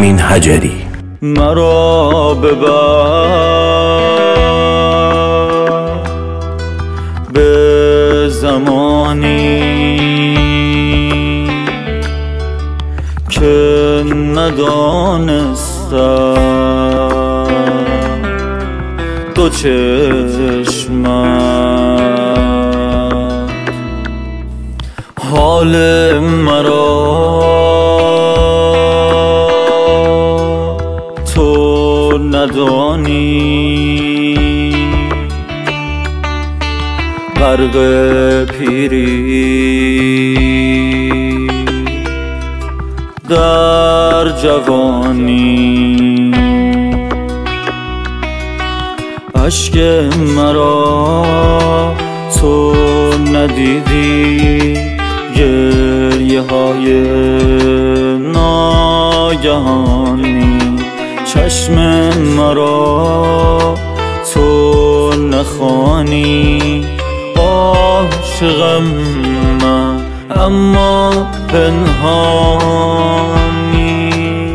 امین حجری. مرا ببر به زمانی که ندانستم دو چشمت حال مرا تو ندانی. غرق پیری در جوانی اشک مرا تو ندیدی. گریه های ناگهانی چشم مرا تو نخوانی. عاشقم من اما پنهانی.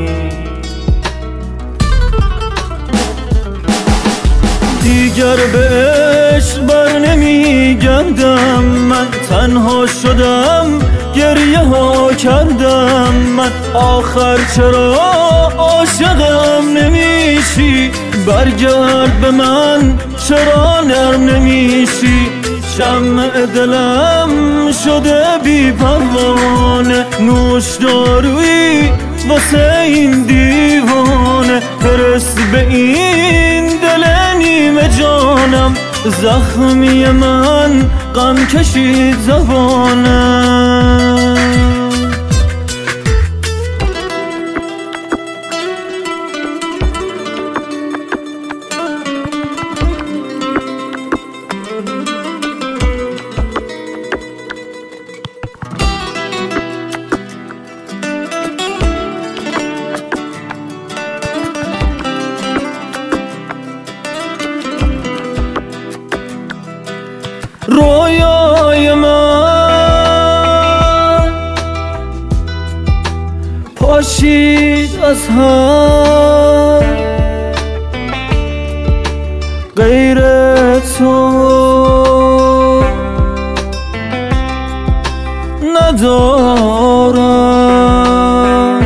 دیگر به عشق بر نمیگردم من، تنها شدم گریه ها کردم من. آخر چرا عاشقم نمیشی؟ برگرد به من چرا نرم نمیشی؟ شمع دلم شده بی پروانه، نوش دارویی واسه این دیوانه. فرست به این دل نیمه جانم، زخمی من غم کشید زبانم. رویای من پاشید از هم، غیر تو ندارم.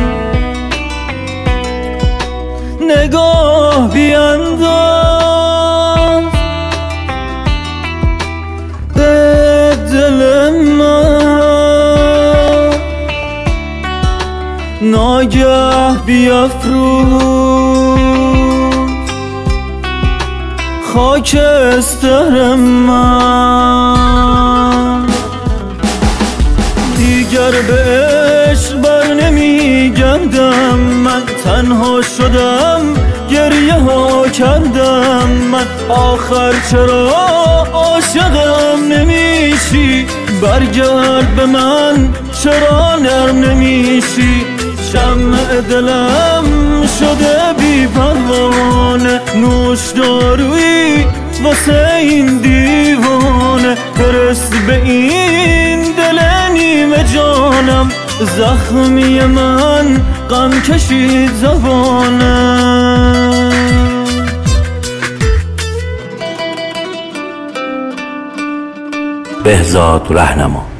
نگاه بینداز به دل من، ناگه بیافروز خاکستر من. دیگر به عشق بر نمیگردم من، تنها شدم گریه ها کردم من. آخر چرا عاشقم نمیشی؟ برگرد به من چرا نرم نمیشی؟ شمع دلم شده بی پروانه، نوش دارویی واسه این دیوانه. فرست به این دل نیمه جانم، زخمی من غم کشید زبانم. بهزاد رهنما.